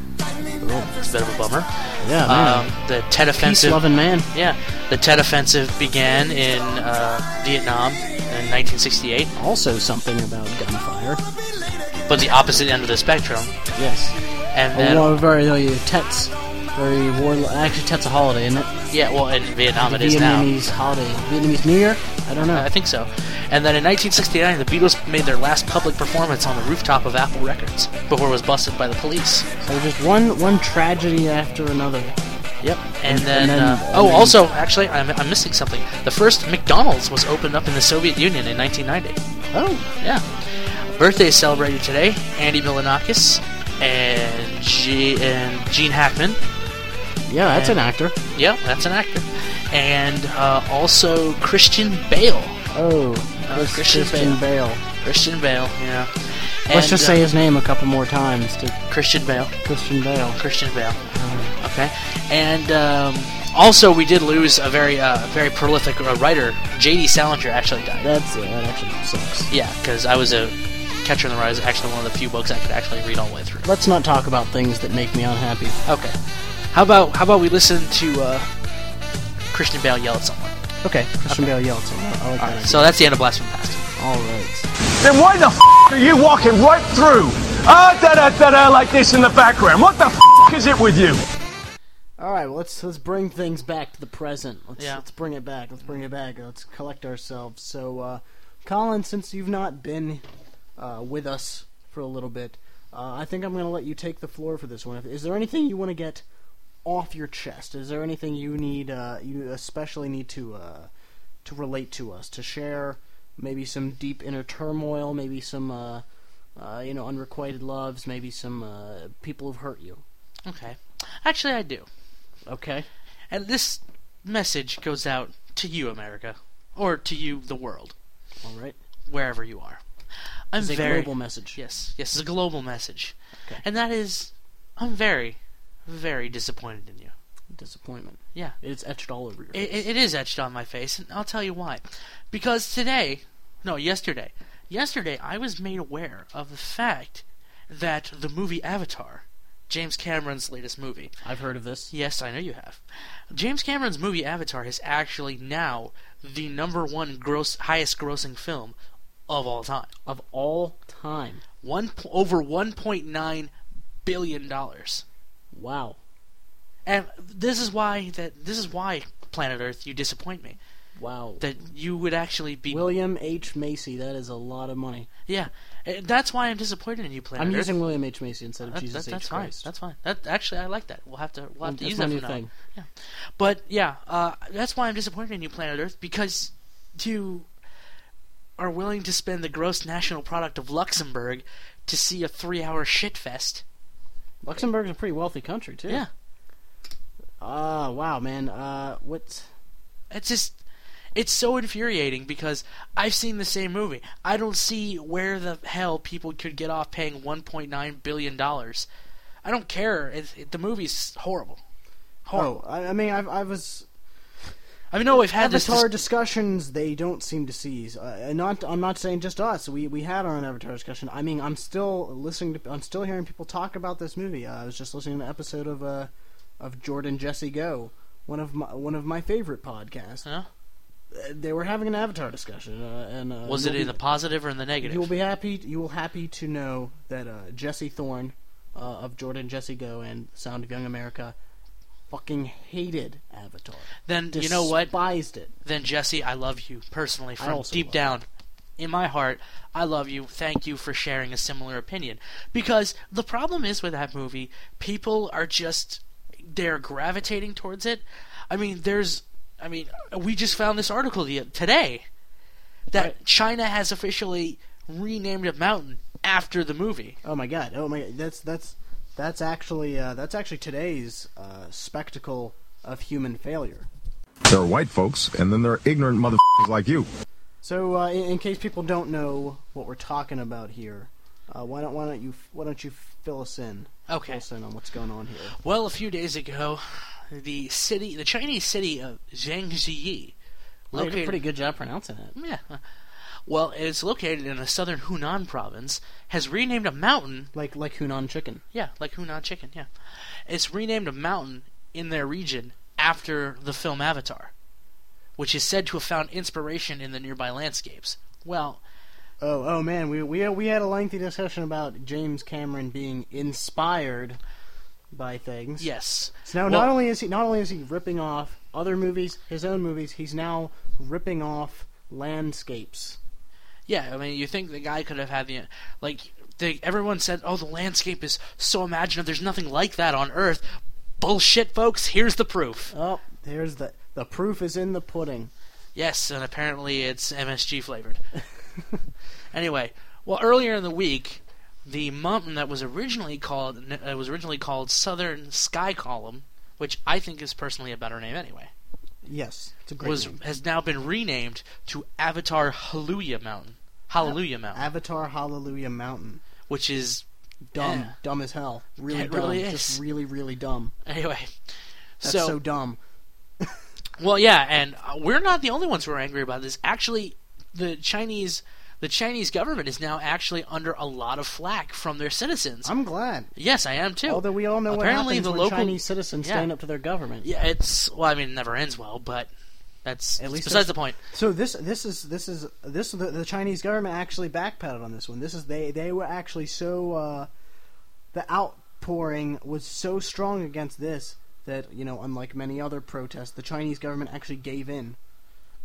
It's a bit of a bummer. Yeah, Um, man. the Tet Offensive. Peace-loving man. Yeah, the Tet Offensive began in uh, Vietnam in nineteen sixty-eight, Also something about gunfire. but the opposite end of the spectrum. Yes. And then, Well, very uh, Tet's very war. Actually, Tet's a holiday, isn't it? yeah, well, in Vietnam The it is now. Vietnamese holiday. Vietnamese New Year? I don't know. I think so. And then in nineteen sixty-nine, the Beatles made their last public performance on the rooftop of Apple Records before it was busted by the police. So just one one tragedy after another. Yep. And, And- then, and then- uh, and oh, then- also, actually, I'm, I'm missing something. The first McDonald's was opened up in the Soviet Union in nineteen ninety. Oh, Yeah. Birthdays celebrated today: Andy Milonakis and, G- and Gene Hackman. yeah, that's And- an actor. Yeah, that's an actor. And uh, also Christian Bale. Oh, Uh, Chris- Christian Christian Bale. Christian Bale, yeah. Let's And, just uh, say his name a couple more times to Christian Bale. Christian Bale. Christian Bale. Okay. And um, also, we did lose a very, uh, very prolific uh, writer. J D Salinger actually died. That's it. That actually sucks. Yeah, because I was a Catcher in the Rye is actually one of the few books I could actually read all the way through. Let's not talk about things that make me unhappy. Okay. How about how about we listen to uh, Christian Bale yell at someone? Okay, Christian Bale yelled something. I like that. Alright, idea. so that's the end of Blast from the Past. All right. Then why the f*** are you walking right through? Ah, da da da da, like this in the background. What the f*** is it with you? All right. Well, let's let's bring things back to the present. Let's Yeah. let's bring it back. Let's bring it back. Let's collect ourselves. So, uh, Colin, since you've not been uh, with us for a little bit, uh, I think I'm going to let you take the floor for this one. Is there anything you want to get off your chest? Is there anything you need, uh, you especially need to uh, to relate to us, to share? Maybe some deep inner turmoil, maybe some, uh, uh, you know, unrequited loves, maybe some uh, people who've hurt you. Okay. Actually, I do. Okay. And this message goes out to you, America. Or to you, the world. All right. Wherever you are. I'm It's a very... global message. Yes. Yes, it's a global message. Okay. And that is, I'm very, very disappointed in you. Disappointment. Yeah. It's etched all over your It, face. it, it is etched on my face, and I'll tell you why. Because today, no, yesterday, yesterday I was made aware of the fact that the movie Avatar, James Cameron's latest movie. I've heard of this. Yes, I know you have. James Cameron's movie Avatar is actually now the number one gross, highest grossing film of all time. Of all time. One over one point nine billion dollars. Wow. And this is why that this is why Planet Earth, you disappoint me. Wow. That you would actually be William H. Macy, that is a lot of money. Yeah, eh, that's why I'm disappointed in you, Planet I'm Earth. using William H. Macy instead of That- Jesus that- that's H. fine. Christ. That's fine. That actually, I like that. We'll have to we'll have to That's use my that new from now on. thing. Yeah, but yeah, uh, that's why I'm disappointed in you, Planet Earth, because you are willing to spend the gross national product of Luxembourg to see a three-hour shitfest. Luxembourg's a pretty wealthy country, too. Yeah, Ah, wow, man. Uh, what? it's just. It's so infuriating because I've seen the same movie. I don't see where the hell people could get off paying one point nine billion dollars. I don't care. It, it, the movie's horrible. Horrible. Oh, I, I mean, I've, I was... I know we've had this. Avatar dis- discussions, they don't seem to cease. Uh, and not, I'm not saying just us. We we had our own Avatar discussion. I mean, I'm still listening to... I'm still hearing people talk about this movie. Uh, I was just listening to an episode of uh, of Jordan Jesse Go, one of my, one of my favorite podcasts. Huh? They were having an Avatar discussion, uh, and uh, Was it you'll in be- the positive or in the negative? You will be happy. You will happy to know that uh, Jesse Thorne uh, of Jordan Jesse Go and Sound of Young America fucking hated Avatar. Then you know what? Despised it. Then Jesse, I love you personally I from also deep love down in my heart. I love you. Thank you for sharing a similar opinion. Because the problem is with that movie, people are just they're gravitating towards it. I mean, there's. I mean, we just found this article the, today that Right. China has officially renamed a mountain after the movie. Oh my god! Oh my god! That's that's that's actually uh, that's actually today's uh, spectacle of human failure. There are white folks, and then there are ignorant motherfuckers like you. So, uh, in, in case people don't know what we're talking about here, uh, why don't why don't you why don't you fill us in? Okay. Fill us in on what's going on here. Well, a few days ago, the city, the Chinese city of Zhangjiyi, Well, you did a located pretty good job pronouncing it. Yeah. Well, it's located in the southern Hunan province, has renamed a mountain. Like like Hunan chicken. Yeah, like Hunan chicken, yeah. It's renamed a mountain in their region after the film Avatar, which is said to have found inspiration in the nearby landscapes. Well, Oh, oh man, we we we had a lengthy discussion about James Cameron being inspired by things. yes. So now, Well- not only is he not only is he ripping off other movies, his own movies, he's now ripping off landscapes. Yeah, I mean, you think the guy could have had the like. They, everyone said, "Oh, the landscape is so imaginative. There's nothing like that on Earth." Bullshit, folks. Here's the proof. Oh, there's the the proof is in the pudding. Yes, and apparently it's M S G flavored. Anyway, well, earlier in the week, the mountain that was originally called uh, was originally called Southern Sky Column, which I think is personally a better name anyway, Yes, it's a great was name. has now been renamed to Avatar Hallelujah Mountain. Hallelujah Mountain, Avatar Hallelujah Mountain. which is Dumb, Yeah. dumb as hell. Really It dumb. really is. Just really, really dumb. anyway. That's so, so dumb. well, yeah, and uh, we're not the only ones who are angry about this. Actually, the Chinese. The Chinese government is now actually under a lot of flack from their citizens. I'm glad. Yes, I am too. Although we all know Apparently what happens the when local- Chinese citizens Yeah. stand up to their government. Yeah, it's well. I mean, it never ends well, but that's At least besides that's- the point. So this this is this is this the, the Chinese government actually backpedaled on this one. This is they they were actually so uh, the outpouring was so strong against this that, you know, unlike many other protests, the Chinese government actually gave in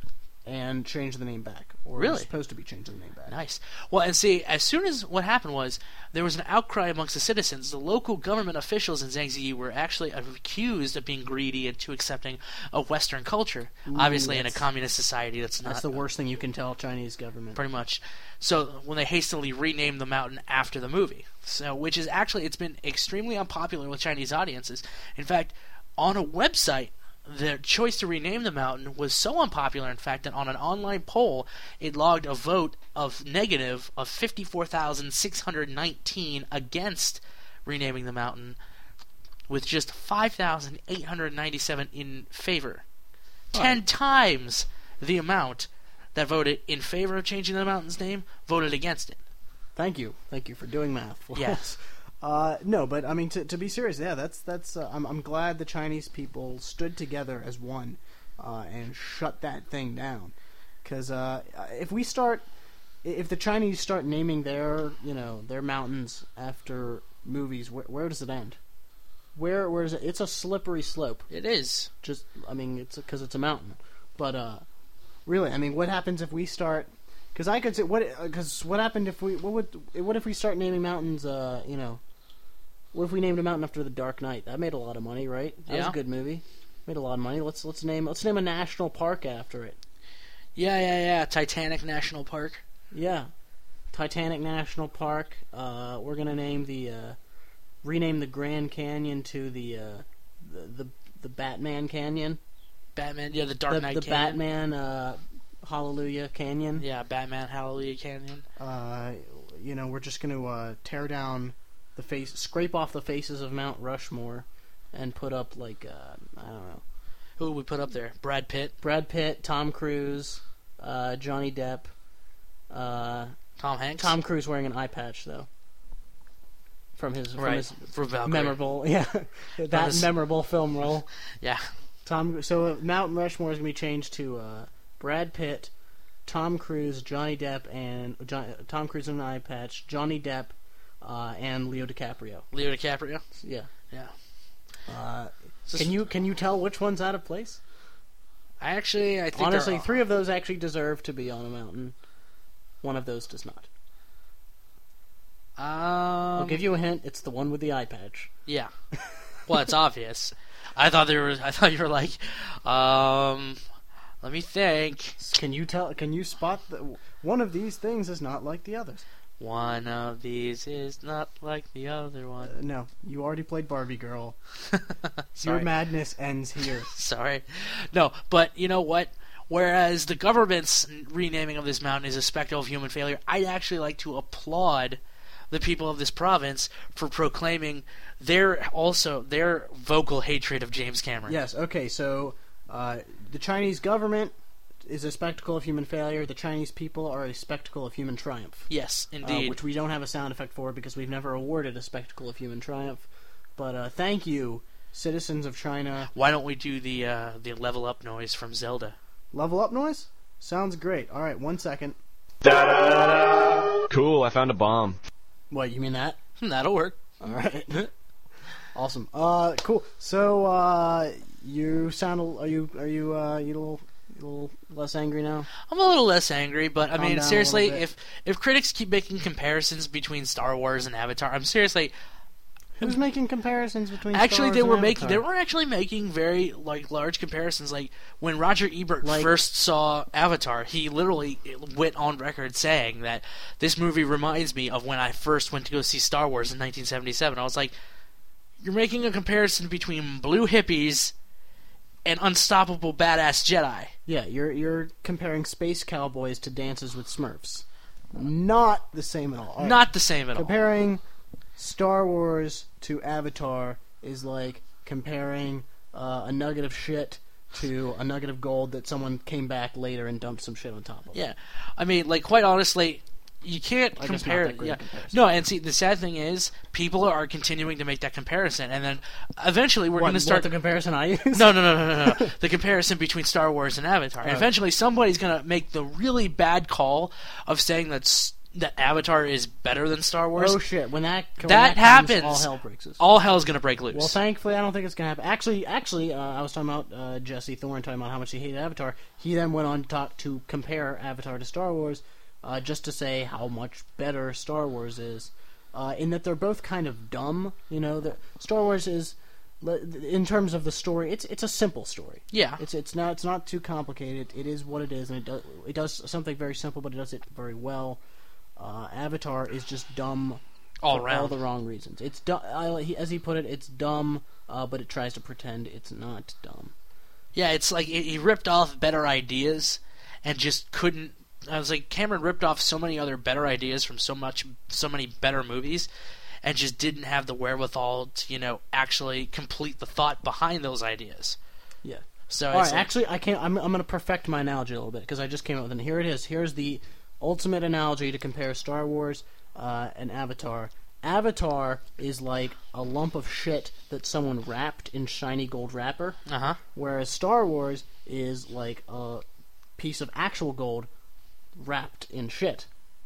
and change the name back. Or Really? it's supposed to be changing the name back. Nice. Well, and see, as soon as what happened was, there was an outcry amongst the citizens. The local government officials in Zhangzi Yi were actually accused of being greedy and too accepting of Western culture. Ooh, Obviously, in a that's- communist society, that's not That's the worst thing you can tell Chinese government. pretty much. So when they hastily renamed the mountain after the movie, so which is actually it's been extremely unpopular with Chinese audiences. In fact, on a website, the choice to rename the mountain was so unpopular, in fact, that on an online poll, it logged a vote of negative of fifty-four thousand six hundred nineteen against renaming the mountain, with just five thousand eight hundred ninety-seven in favor. Ten times the amount that voted in favor of changing the mountain's name voted against it. Thank you, thank you for doing math. for Yeah. us. Uh, no, but I mean to to be serious, yeah, that's that's. Uh, I'm I'm glad the Chinese people stood together as one uh, and shut that thing down. Because uh, if we start, if the Chinese start naming their you know their mountains after movies, where, where does it end? Where where is it? It's a slippery slope. It is. Just I mean it's because it's a mountain, but uh, really, I mean, what happens if we start? Because I could say what because what happened if we what would what if we start naming mountains? Uh, you know. What if we named a mountain after The Dark Knight? That made a lot of money, right? That was Yeah. a good movie. Made a lot of money. Let's let's name let's name a national park after it. Yeah, yeah, yeah. Titanic National Park. Yeah, Titanic National Park. Uh, we're gonna name the uh, rename the Grand Canyon to the uh, the, the the Batman Canyon. Batman. Yeah, the Dark the Knight the Canyon. Batman uh, Hallelujah Canyon. Yeah, Batman Hallelujah Canyon. Uh, you know, we're just gonna uh, tear down the face, scrape off the faces of Mount Rushmore, and put up like uh, I don't know. Who would we put up there? Brad Pitt, Brad Pitt, Tom Cruise, uh, Johnny Depp. Uh, Tom Hanks, Tom Cruise wearing an eye patch though, from his, from right? his For Valkyrie. memorable, yeah, that his- memorable film role. Yeah, Tom. So uh, Mount Rushmore is gonna be changed to uh, Brad Pitt, Tom Cruise, Johnny Depp, and John, Tom Cruise in an eye patch, Johnny Depp, uh, and Leo DiCaprio. Leo DiCaprio. Yeah. Yeah. Uh, So can you can you tell which one's out of place? I actually, I think Honestly, they're- three of those actually deserve to be on a mountain. One of those does not. Um, I'll give you a hint. It's the one with the eye patch. Yeah. Well, it's obvious. I thought there was. I thought you were like, um, let me think. Can you tell? Can you spot the one of these things is not like the others? One of these is not like the other Uh, one. no, you already played Barbie Girl. Sorry. Your madness ends here. Sorry. No, but you know what? Whereas the government's renaming of this mountain is a spectacle of human failure, I'd actually like to applaud the people of this province for proclaiming their also their vocal hatred of James Cameron. Yes. Okay. So uh, the Chinese government is a spectacle of human failure. The Chinese people are a spectacle of human triumph. Yes, Uh, indeed. which we don't have a sound effect for because we've never awarded a spectacle of human triumph. But uh, thank you, citizens of China. Why don't we do the uh, the level up noise from Zelda? Level up noise? Sounds great. All right, one second. Cool, I found a bomb. What, you mean that? That'll work. All right. Awesome. Uh, cool. So, uh, you sound. a- Are you? Are you? Uh, you a little, you a little less angry now? I'm a little less angry, but I Calm mean, down a seriously, little bit. if if critics keep making comparisons between Star Wars and Avatar, I'm seriously. Who's making comparisons between? Actually, Star Wars they and were making Avatar? they were actually making very like large comparisons. Like when Roger Ebert Like- first saw Avatar, he literally went on record saying that this movie reminds me of when I first went to go see Star Wars in nineteen seventy-seven. I was like, you're making a comparison between blue hippies and unstoppable badass Jedi. Yeah, you're you're comparing space cowboys to dances with Smurfs. Not the same at all. All right. Not the same at all. Comparing Star Wars to Avatar is like comparing uh, a nugget of shit to a nugget of gold that someone came back later and dumped some shit on top of. Yeah, I mean, like quite honestly, you can't I guess not compare. that great a Yeah, comparison. no, and see, the sad thing is, people are continuing to make that comparison, and then eventually we're What, going to what start the comparison I use? No, no, no, no, no, no. The comparison between Star Wars and Avatar. And Right. eventually, somebody's going to make the really bad call of saying that S- that Avatar is better than Star Wars, Oh shit! When that when that, that happens, comes, all hell breaks loose. all hell's gonna break loose. Well, thankfully, I don't think it's gonna happen. Actually, actually, uh, I was talking about uh, Jesse Thorne talking about how much he hated Avatar. He then went on to talk to compare Avatar to Star Wars, uh, just to say how much better Star Wars is, uh, in that they're both kind of dumb. You know, the, Star Wars is, in terms of the story, it's it's a simple story. Yeah. It's it's not it's not too complicated. It is what it is, and it does it does something very simple, but it does it very well. Uh, Avatar is just dumb all for around. all the wrong reasons. It's du- I, he, as he put it, it's dumb, uh, but it tries to pretend it's not dumb. Yeah, it's like he ripped off better ideas and just couldn't. I was like, Cameron ripped off so many other better ideas from so much, so many better movies, and just didn't have the wherewithal to, you know, actually complete the thought behind those ideas. Yeah. So All it's right, like, actually, I can't. I'm I'm going to perfect my analogy a little bit because I just came up with it. Here it is. Here's the ultimate analogy to compare Star Wars uh, and Avatar. Avatar is like a lump of shit that someone wrapped in shiny gold wrapper, uh huh. whereas Star Wars is like a piece of actual gold wrapped in shit.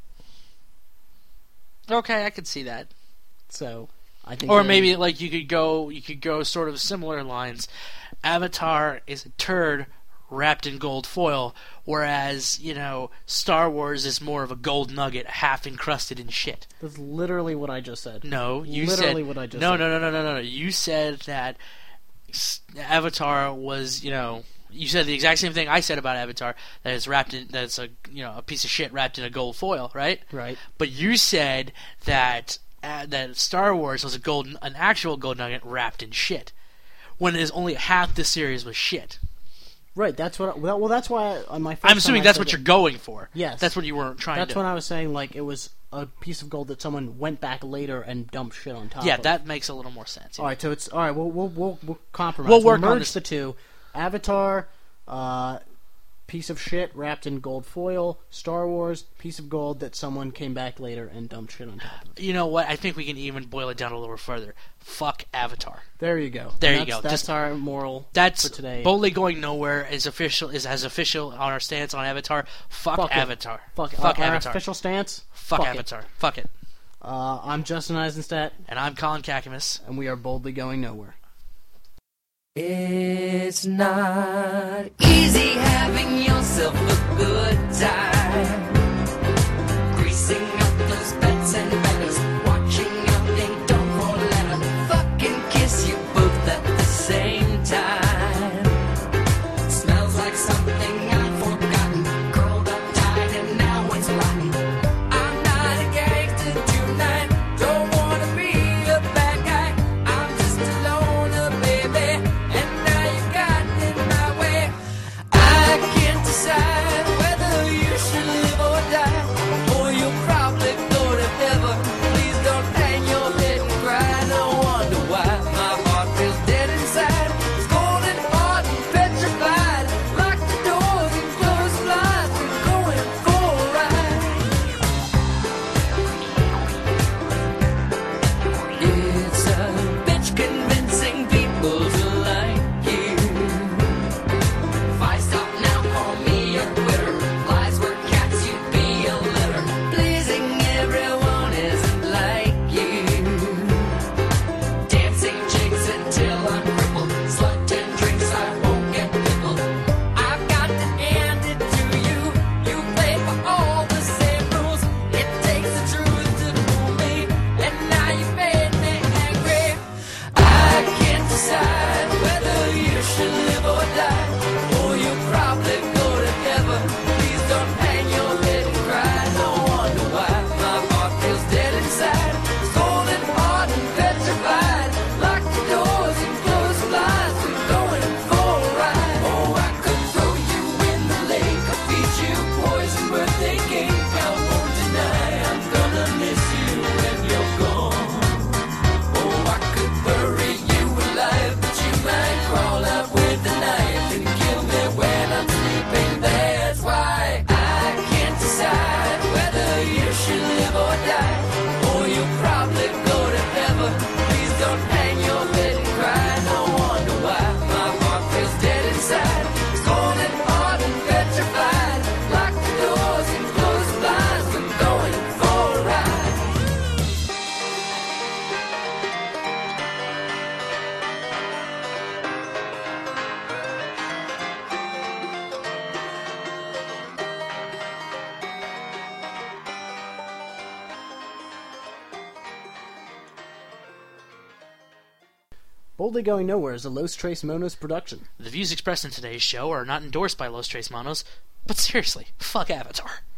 Okay, I could see that. So, I think. Or that- maybe like you could go, you could go sort of similar lines. Avatar is a turd wrapped in gold foil, whereas you know Star Wars is more of a gold nugget half encrusted in shit. That's literally what I just said. No, you Literally said what I just no, said. no, no, no, no, no, no. You said that s- Avatar was, you know, you said the exact same thing I said about Avatar. That it's wrapped in, that it's a, you know, a piece of shit wrapped in a gold foil, right? Right. But you said that uh, that Star Wars was a gold, an actual gold nugget wrapped in shit, when it is only half the series was shit. Right. That's what. I, well, well, that's why I, on my. First I'm assuming time I that's said what it- you're going for. Yes. That's what you weren't trying That's to. when I was saying like it was a piece of gold that someone went back later and dumped shit on top. Yeah, of. that makes a little more sense. All right, so it's all right. We'll we'll we'll, we'll compromise. We'll work on merge this. the two. Avatar, uh, piece of shit wrapped in gold foil. Star Wars, piece of gold that someone came back later and dumped shit on top of. You know what? I think we can even boil it down a little further. Fuck Avatar. There you go. There And you that's- go. That's Just- our moral. That's for today. boldly going nowhere is official. Is as official on our stance on Avatar. Fuck, Fuck it. Avatar. Fuck, Fuck our, our Avatar. official stance. Fuck, fuck it. Avatar. Fuck it. Uh, I'm Justin Eisenstadt, And I'm Colin Kakamas. and we are boldly going nowhere. It's not easy having yourself a good time. Greasing up those beds and betters, watching your ink don't fall letter, fucking kiss you both at the same time. Smells like something I've forgotten, curled up tight and now it's rotten. I'm not a gangster tonight, don't wanna be a bad guy. I'm just a loner, baby. And now you got in my way. I can't decide whether you should live Boldly Going Nowhere is a Los Tres Monos production. The views expressed in today's show are not endorsed by Los Tres Monos, but seriously, fuck Avatar.